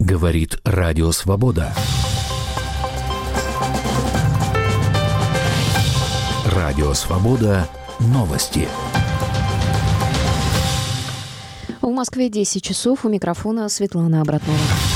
Говорит Радио Свобода. Радио Свобода. Новости. В Москве 10 часов. У микрофона Светлана Абратнова.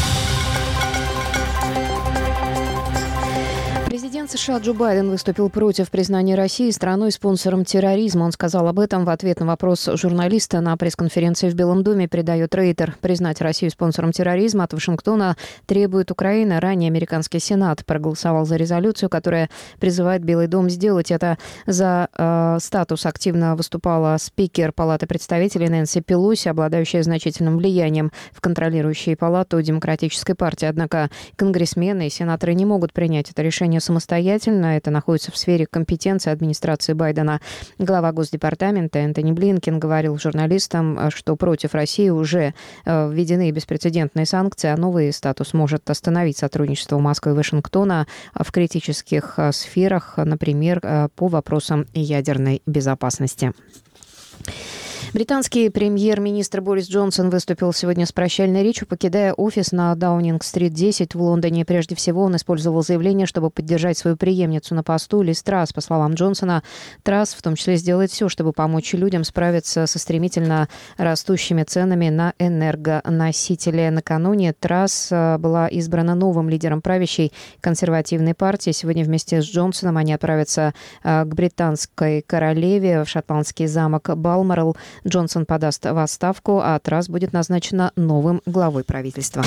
Президент США Джо Байден выступил против признания России страной-спонсором терроризма. Он сказал об этом в ответ на вопрос журналиста на пресс-конференции в Белом доме, передает Рейтер. Признать Россию спонсором терроризма от Вашингтона требует Украина. Ранее американский Сенат проголосовал за резолюцию, которая призывает Белый дом сделать это. За статус активно выступала спикер Палаты представителей Нэнси Пелоси, обладающая значительным влиянием в контролирующей палату Демократической партии. Однако конгрессмены и сенаторы не могут принять это решение самостоятельно. Это находится в сфере компетенции администрации Байдена. Глава Госдепартамента Энтони Блинкен говорил журналистам, что против России уже введены беспрецедентные санкции, а новый статус может остановить сотрудничество Москвы и Вашингтона в критических сферах, например, по вопросам ядерной безопасности. Британский премьер-министр Борис Джонсон выступил сегодня с прощальной речью, покидая офис на Даунинг-стрит 10 в Лондоне. Прежде всего, он использовал заявление, чтобы поддержать свою преемницу на посту Лиз Трасс. По словам Джонсона, Трасс в том числе сделает все, чтобы помочь людям справиться со стремительно растущими ценами на энергоносители. Накануне Трасс была избрана новым лидером правящей консервативной партии. Сегодня вместе с Джонсоном они отправятся к британской королеве в шотландский замок Балморал. Джонсон подаст в отставку, а Трасс будет назначена новым главой правительства.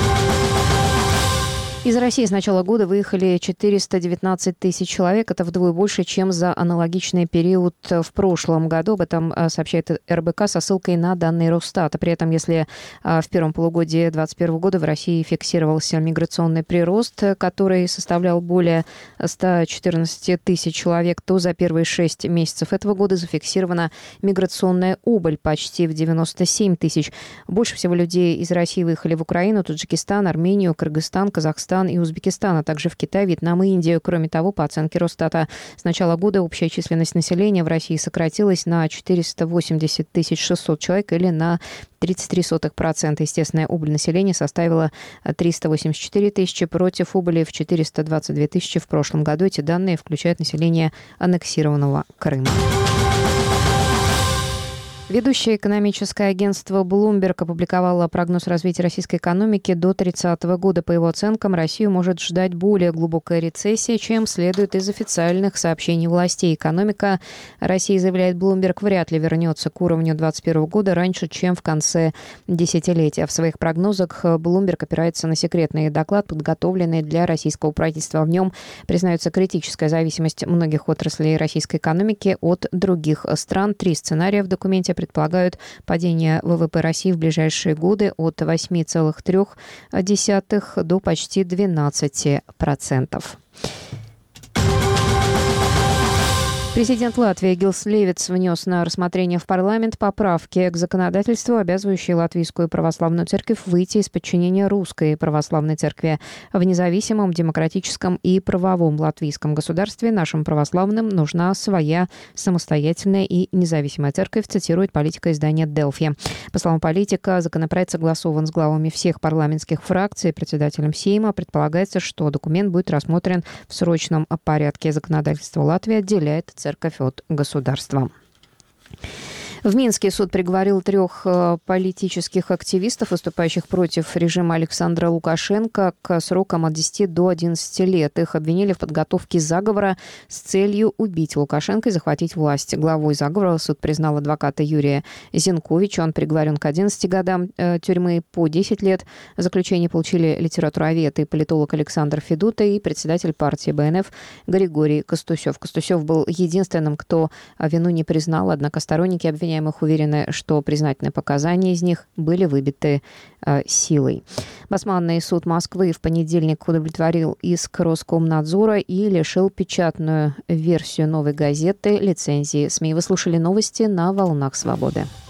Из России с начала года выехали 419 тысяч человек. Это вдвое больше, чем за аналогичный период в прошлом году. Об этом сообщает РБК со ссылкой на данные Росстата. При этом, если в первом полугодии 2021 года в России фиксировался миграционный прирост, который составлял более 114 тысяч человек, то за первые 6 месяцев этого года зафиксирована миграционная убыль почти в 97 тысяч. Больше всего людей из России выехали в Украину, Таджикистан, Армению, Кыргызстан, Казахстан и Узбекистан, а также в Китай, Вьетнам и Индию. Кроме того, по оценке Росстата, с начала года общая численность населения в России сократилась на 480 600 человек или на 33%. Естественная убыль населения составила 384 тысячи против убыли в 422 тысячи в прошлом году. Эти данные включают население аннексированного Крыма. Ведущее экономическое агентство Bloomberg опубликовало прогноз развития российской экономики до 30 года. По его оценкам, Россию может ждать более глубокая рецессия, чем следует из официальных сообщений властей. Экономика России, заявляет Bloomberg, вряд ли вернется к уровню 2021 года раньше, чем в конце десятилетия. В своих прогнозах Bloomberg опирается на секретный доклад, подготовленный для российского правительства. В нем признается критическая зависимость многих отраслей российской экономики от других стран. 3 сценария в документе предполагают падение ВВП России в ближайшие годы от 8,3 до почти 12%. Президент Латвии Гилс Левитс внес на рассмотрение в парламент поправки к законодательству, обязывающие Латвийскую православную церковь выйти из подчинения Русской православной церкви. В независимом, демократическом и правовом латвийском государстве нашим православным нужна своя самостоятельная и независимая церковь, цитирует политика издания «Делфи». По словам политика, законопроект согласован с главами всех парламентских фракций. Председателем Сейма предполагается, что документ будет рассмотрен в срочном порядке. Законодательство Латвии отделяет церковь от государства. В Минске суд приговорил 3 политических активистов, выступающих против режима Александра Лукашенко, к срокам от 10 до 11 лет. Их обвинили в подготовке заговора с целью убить Лукашенко и захватить власть. Главой заговора суд признал адвоката Юрия Зинковича. Он приговорен к 11 годам тюрьмы, по 10 лет заключения получили литературовед и политолог Александр Федута и председатель партии БНФ Григорий Костусев. Костусев был единственным, кто вину не признал, однако сторонники обвиняемых уверены, что признательные показания из них были выбиты силой. Басманный суд Москвы в понедельник удовлетворил иск Роскомнадзора и лишил печатную версию «Новой газеты» лицензии. СМИ. Вы слушали новости на «Волнах Свободы».